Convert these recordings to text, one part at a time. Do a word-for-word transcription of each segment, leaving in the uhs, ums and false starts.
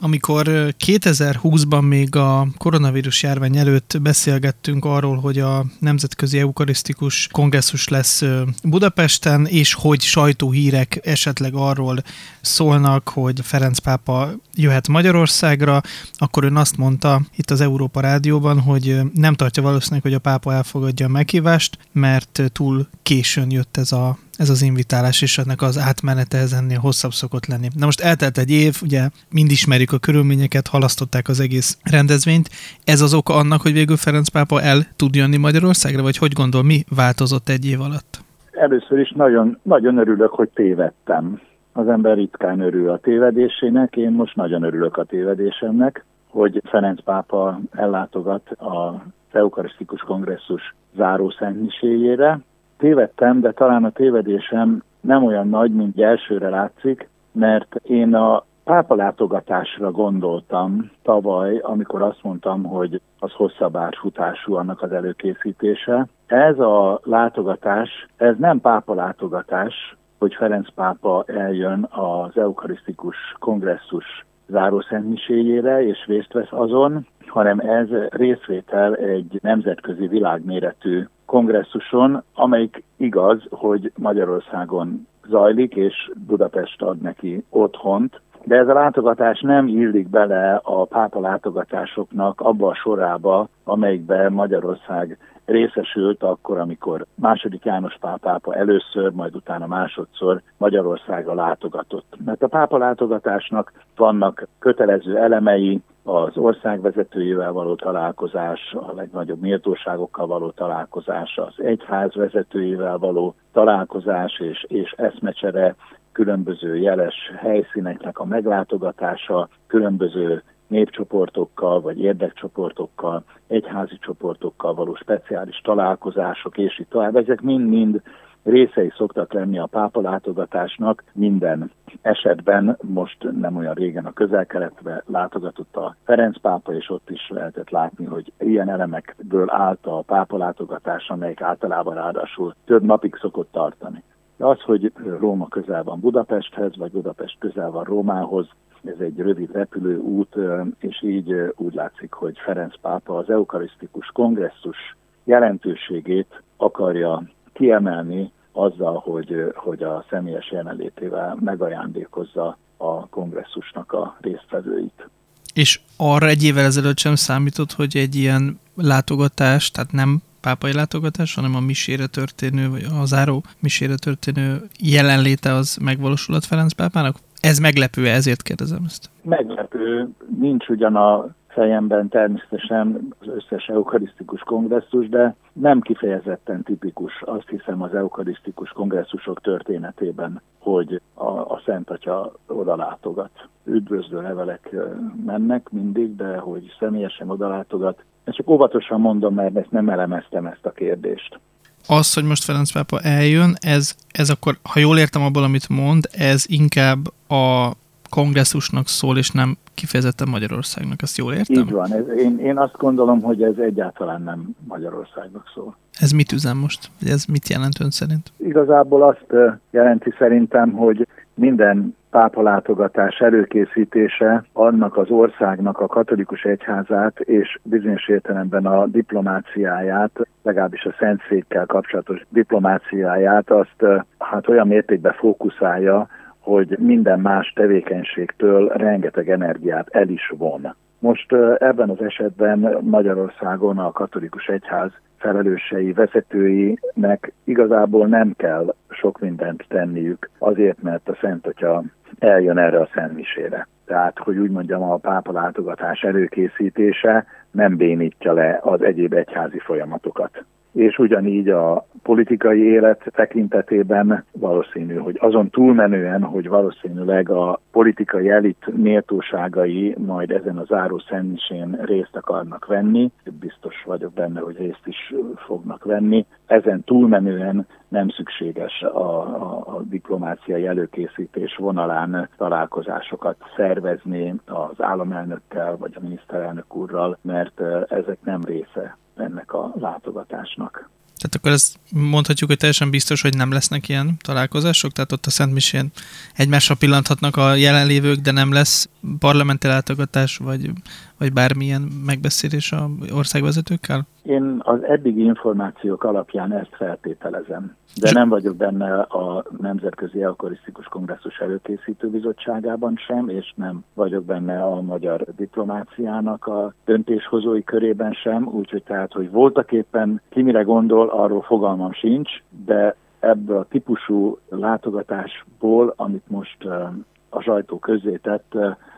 Amikor kétezer-húszban még a koronavírus járvány előtt beszélgettünk arról, hogy a Nemzetközi Eukarisztikus Kongresszus lesz Budapesten, és hogy sajtóhírek esetleg arról szólnak, hogy Ferenc pápa jöhet Magyarországra, akkor ön azt mondta itt az Európa Rádióban, hogy nem tartja valószínűleg, hogy a pápa elfogadja a meghívást, mert túl későn jött ez a ez az invitálás, és ennek az átmenete ez ennél hosszabb szokott lenni. Na most eltelt egy év, ugye mind ismerjük a körülményeket, halasztották az egész rendezvényt. Ez az oka annak, hogy végül Ferenc pápa el tud jönni Magyarországra, vagy hogy gondol, mi változott egy év alatt? Először is nagyon, nagyon örülök, hogy tévedtem. Az ember ritkán örül a tévedésének, én most nagyon örülök a tévedésemnek, hogy Ferenc pápa ellátogat az Eukarisztikus Kongresszus zárószentmiséjére. Tévedtem, de talán a tévedésem nem olyan nagy, mint elsőre látszik, mert én a pápa látogatásra gondoltam tavaly, amikor azt mondtam, hogy az hosszabb átfutású annak az előkészítése. Ez a látogatás, ez nem pápa látogatás, hogy Ferenc pápa eljön az Eukarisztikus Kongresszus zárószentmiséjére és részt vesz azon, hanem ez részvétel egy nemzetközi világméretű kongresszuson, amelyik igaz, hogy Magyarországon zajlik, és Budapest ad neki otthont. De ez a látogatás nem illik bele a pápa látogatásoknak abba a sorába, amelyikben Magyarország részesült akkor, amikor második János Pál pápa először, majd utána másodszor Magyarországra látogatott. Mert a pápa látogatásnak vannak kötelező elemei, az ország vezetőjével való találkozás, a legnagyobb méltóságokkal való találkozás, az egyház vezetőjével való találkozás és, és eszmecsere, különböző jeles helyszíneknek a meglátogatása, különböző népcsoportokkal vagy érdekcsoportokkal, egyházi csoportokkal való speciális találkozások, és így tovább. Ezek mind-mind részei szoktak lenni a pápa látogatásnak. Minden esetben most nem olyan régen a Közel-Keletre látogatott a Ferenc pápa, és ott is lehetett látni, hogy ilyen elemekből állt a pápa látogatás, amelyik általában ráadásul több napig szokott tartani. De az, hogy Róma közel van Budapesthez, vagy Budapest közel van Rómához, ez egy rövid repülőút, és így úgy látszik, hogy Ferenc pápa az Eukarisztikus Kongresszus jelentőségét akarja kiemelni azzal, hogy, hogy a személyes jelenlétével megajándékozza a kongresszusnak a résztvevőit. És arra egy évvel ezelőtt sem számított, hogy egy ilyen látogatás, tehát nem pápai látogatás, hanem a misére történő, vagy a záró misére történő jelenléte az megvalósulhat Ferenc pápának? Ez meglepő, ezért kérdezem ezt. Meglepő, nincs ugyan a fejemben természetesen az összes eukarisztikus kongresszus, de nem kifejezetten tipikus, azt hiszem, az eukarisztikus kongresszusok történetében, hogy a, a Szent Atya oda látogat. Üdvözlő levelek mennek mindig, de hogy személyesen oda látogat. Ezt csak óvatosan mondom, mert ezt nem elemeztem ezt a kérdést. Az, hogy most Ferenc pápa eljön, ez, ez akkor, ha jól értem abból, amit mond, ez inkább a kongresszusnak szól, és nem kifejezetten Magyarországnak. Ezt jól értem? Így van. Ez, én, én azt gondolom, hogy ez egyáltalán nem Magyarországnak szól. Ez mit üzen most? Vagy ez mit jelent ön szerint? Igazából azt jelenti szerintem, hogy minden pápa látogatás előkészítése annak az országnak a katolikus egyházát és bizonyos értelemben a diplomáciáját, legalábbis a Szentszékkel kapcsolatos diplomáciáját, azt hát olyan mértékben fókuszálja, hogy minden más tevékenységtől rengeteg energiát el is von. Most ebben az esetben Magyarországon a katolikus egyház felelősei, vezetőinek igazából nem kell sok mindent tenniük, azért, mert a Szent Atya eljön erre a szentmisére. Tehát, hogy úgy mondjam, a pápa látogatás előkészítése nem bénítja le az egyéb egyházi folyamatokat. És ugyanígy a politikai élet tekintetében valószínű, hogy azon túlmenően, hogy valószínűleg a politikai elit méltóságai majd ezen a záró szentmisén részt akarnak venni, biztos vagyok benne, hogy részt is fognak venni, ezen túlmenően nem szükséges a, a, a diplomáciai előkészítés vonalán találkozásokat szervezni az államelnökkel vagy a miniszterelnök úrral, mert ezek nem része ennek a látogatásnak. Tehát akkor ezt mondhatjuk, hogy teljesen biztos, hogy nem lesznek ilyen találkozások? Tehát ott a Szentmisén egymásra pillanthatnak a jelenlévők, de nem lesz parlamenti látogatás, vagy, vagy bármilyen megbeszélés az országvezetőkkel? Én az eddigi információk alapján ezt feltételezem, de nem vagyok benne a Nemzetközi Eukarisztikus Kongresszus Előkészítő Bizottságában sem, és nem vagyok benne a magyar diplomáciának a döntéshozói körében sem, úgyhogy tehát, hogy voltak éppen ki mire gondol, arról fogalmam sincs, de ebből a típusú látogatásból, amit most a sajtó közzétett,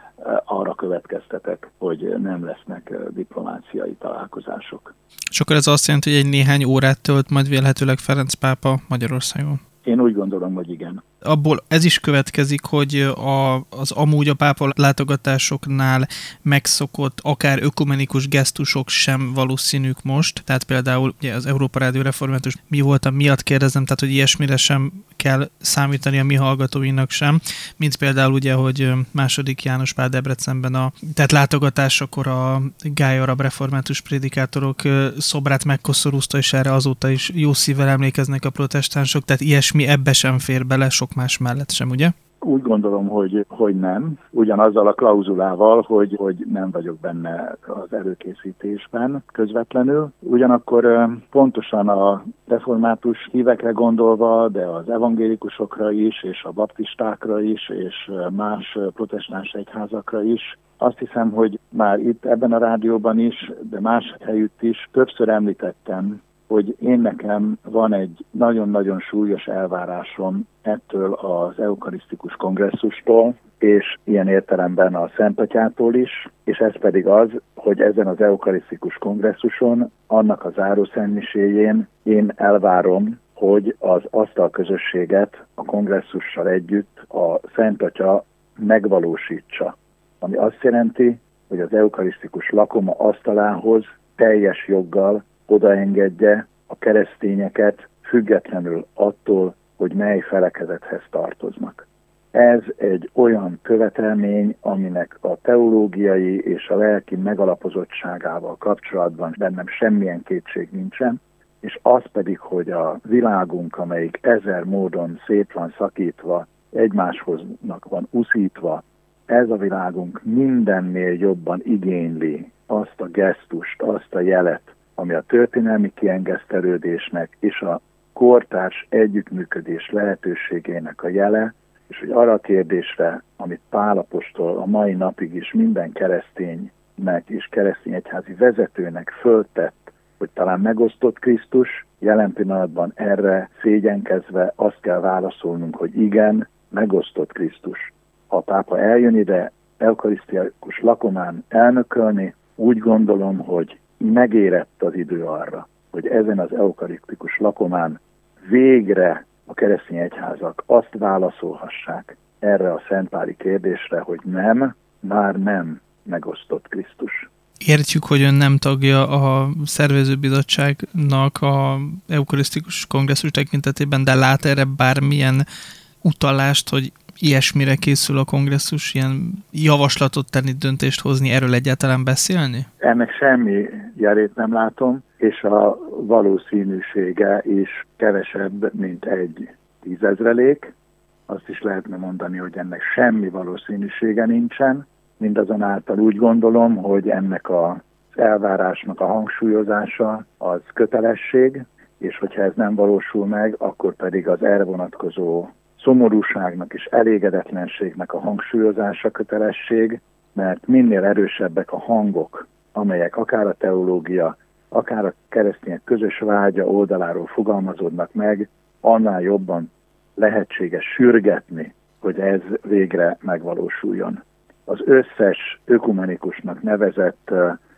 arra következtetek, hogy nem lesznek diplomáciai találkozások. És akkor ez azt jelenti, hogy egy néhány órát tölt majd vélhetőleg Ferenc pápa Magyarországon? Én úgy gondolom, hogy igen. Abból ez is következik, hogy a, az amúgy a pápa látogatásoknál megszokott, akár ökumenikus gesztusok sem valószínűk most. Tehát például ugye az Európa Rádió Református mi voltam miatt kérdezem, tehát hogy ilyesmire sem kell számítani a mi hallgatóinak sem, mint például ugye, hogy második János Pál Debrecenben a tehát látogatásakor a gály arab református prédikátorok szobrát megkoszorúzta, és erre azóta is jó szívvel emlékeznek a protestánsok, tehát ilyesmi ebbe sem fér bele, sok más mellett sem, ugye? Úgy gondolom, hogy, hogy nem. Ugyanazzal a klauzulával, hogy, hogy nem vagyok benne az előkészítésben közvetlenül. Ugyanakkor pontosan a református hívekre gondolva, de az evangélikusokra is, és a baptistákra is, és más protestáns egyházakra is, azt hiszem, hogy már itt ebben a rádióban is, de más helyütt is többször említettem, hogy én nekem van egy nagyon-nagyon súlyos elvárásom ettől az eukarisztikus kongresszustól, és ilyen értelemben a Szent Atyától is, és ez pedig az, hogy ezen az eukarisztikus kongresszuson, annak a zárószentmiséjén én elvárom, hogy az asztalközösséget a kongresszussal együtt a Szent Atya megvalósítsa. Ami azt jelenti, hogy az eukarisztikus lakoma asztalához teljes joggal odaengedje a keresztényeket függetlenül attól, hogy mely felekezethez tartoznak. Ez egy olyan követelmény, aminek a teológiai és a lelki megalapozottságával kapcsolatban bennem semmilyen kétség nincsen, és az pedig, hogy a világunk, amelyik ezer módon szét van szakítva, egymáshoz van uszítva, ez a világunk mindennél jobban igényli azt a gesztust, azt a jelet, ami a történelmi kiengesztelődésnek és a kortárs együttműködés lehetőségének a jele, és hogy arra a kérdésre, amit Pál apostol a mai napig is minden kereszténynek és keresztény egyházi vezetőnek föltett, hogy talán megosztott Krisztus, jelen pillanatban erre szégyenkezve azt kell válaszolnunk, hogy igen, megosztott Krisztus. Ha a pápa eljön ide eukarisztikus lakomán elnökölni, úgy gondolom, hogy megérett az idő arra, hogy ezen az eukarisztikus lakomán végre a keresztény egyházak azt válaszolhassák erre a szentpáli kérdésre, hogy nem, már nem megosztott Krisztus. Értjük, hogy ön nem tagja a szervezőbizottságnak a eukarisztikus kongresszus tekintetében, de lát erre bármilyen utalást, hogy ilyesmire készül a kongresszus, ilyen javaslatot tenni, döntést hozni, erről egyáltalán beszélni? Ennek semmi jelét nem látom, és a valószínűsége is kevesebb, mint egy tízezrelék. Azt is lehetne mondani, hogy ennek semmi valószínűsége nincsen. Mindazonáltal úgy gondolom, hogy ennek az elvárásnak a hangsúlyozása az kötelesség, és hogyha ez nem valósul meg, akkor pedig az erre vonatkozó szomorúságnak és elégedetlenségnek a hangsúlyozása kötelesség, mert minél erősebbek a hangok, amelyek akár a teológia, akár a keresztények közös vágya oldaláról fogalmazódnak meg, annál jobban lehetséges sürgetni, hogy ez végre megvalósuljon. Az összes ökumenikusnak nevezett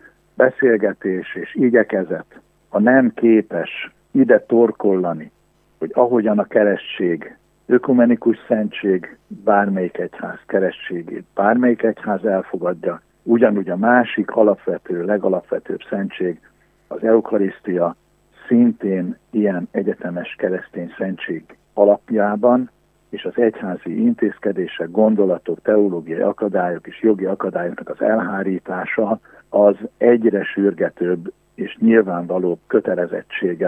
beszélgetés és igyekezet, ha nem képes ide torkollani, hogy ahogyan a keresztség, ökumenikus szentség bármelyik egyház keresztségét, bármelyik egyház elfogadja, ugyanúgy a másik alapvető, legalapvetőbb szentség, az eukarisztia szintén ilyen egyetemes keresztény szentség alapjában, és az egyházi intézkedések, gondolatok, teológiai akadályok és jogi akadályoknak az elhárítása az egyre sürgetőbb és nyilvánvalóbb kötelezettsége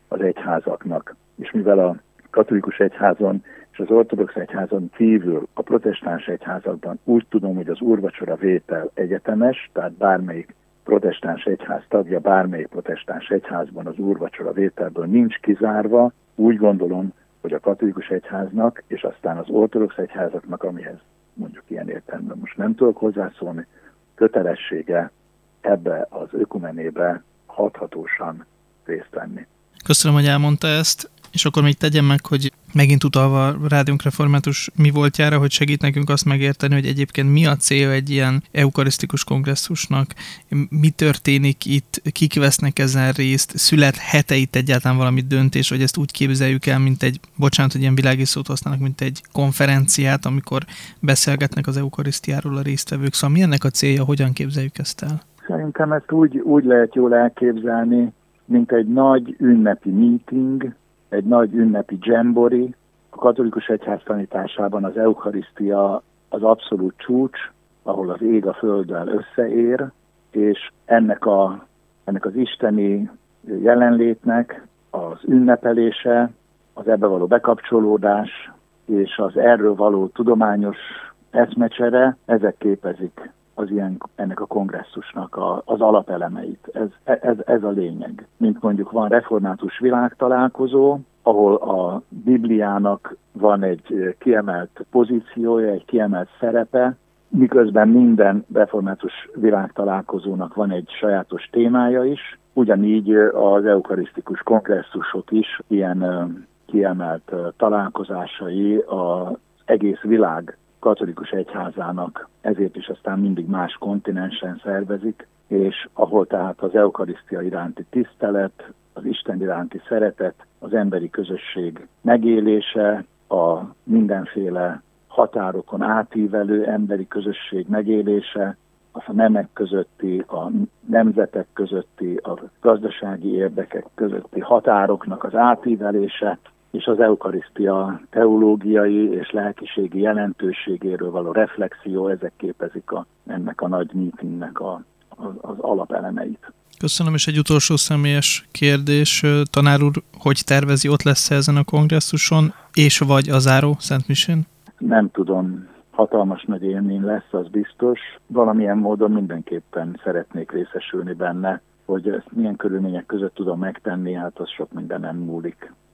az egyházaknak. És mivel a katolikus egyházon és az ortodox egyházon kívül a protestáns egyházakban úgy tudom, hogy az úrvacsora vétel egyetemes, tehát bármelyik protestáns egyház tagja, bármelyik protestáns egyházban az úrvacsora vételből nincs kizárva, úgy gondolom, hogy a katolikus egyháznak, és aztán az ortodox egyházaknak, amihez mondjuk ilyen értelemben most nem tudok hozzászólni, kötelessége ebbe az ökumenébe hathatósan részt venni. Köszönöm, hogy elmondta ezt, és akkor még tegyem meg, hogy megint utalva a Rádiónk Református mi voltjára, hogy segít nekünk azt megérteni, hogy egyébként mi a célja egy ilyen eukarisztikus kongresszusnak, mi történik itt, kik vesznek ezen részt, születhet-e itt egyáltalán valami döntés, vagy ezt úgy képzeljük el, mint egy, bocsánat, hogy ilyen világi szót használnak, mint egy konferenciát, amikor beszélgetnek az eukarisztiáról a résztvevők. Szóval mi ennek a célja, hogyan képzeljük ezt el? Szerintem ezt úgy, úgy lehet jól elképzelni, mint egy nagy ünnepi meeting, egy nagy ünnepi dzsembori. A katolikus egyház tanításában az eukarisztia az abszolút csúcs, ahol az ég a földdel összeér, és ennek, a, ennek az isteni jelenlétnek az ünnepelése, az ebbe való bekapcsolódás és az erről való tudományos eszmecsere, ezek képezik az ilyen, ennek a kongresszusnak a, az alapelemeit. Ez, ez, ez a lényeg. Mint mondjuk van református világtalálkozó, ahol a Bibliának van egy kiemelt pozíciója, egy kiemelt szerepe, miközben minden református világtalálkozónak van egy sajátos témája is. Ugyanígy az eukarisztikus kongresszusok is ilyen kiemelt találkozásai az egész világ katolikus egyházának, ezért is aztán mindig más kontinensen szervezik, és ahol tehát az eukarisztia iránti tisztelet, az Isten iránti szeretet, az emberi közösség megélése, a mindenféle határokon átívelő emberi közösség megélése, az a nemek közötti, a nemzetek közötti, a gazdasági érdekek közötti határoknak az átívelése, és az eukarisztia teológiai és lelkiségi jelentőségéről való reflexió, ezek képezik a, ennek a nagy meetingnek a, az, az alapelemeit. Köszönöm, és egy utolsó személyes kérdés. Tanár úr, hogy tervezi, ott lesz ezen a kongresszuson, és vagy a záró szentmisén? Nem tudom, hatalmas nagy élmény lesz, az biztos. Valamilyen módon mindenképpen szeretnék részesülni benne, hogy ezt milyen körülmények között tudom megtenni, hát az sok mindenem múlik.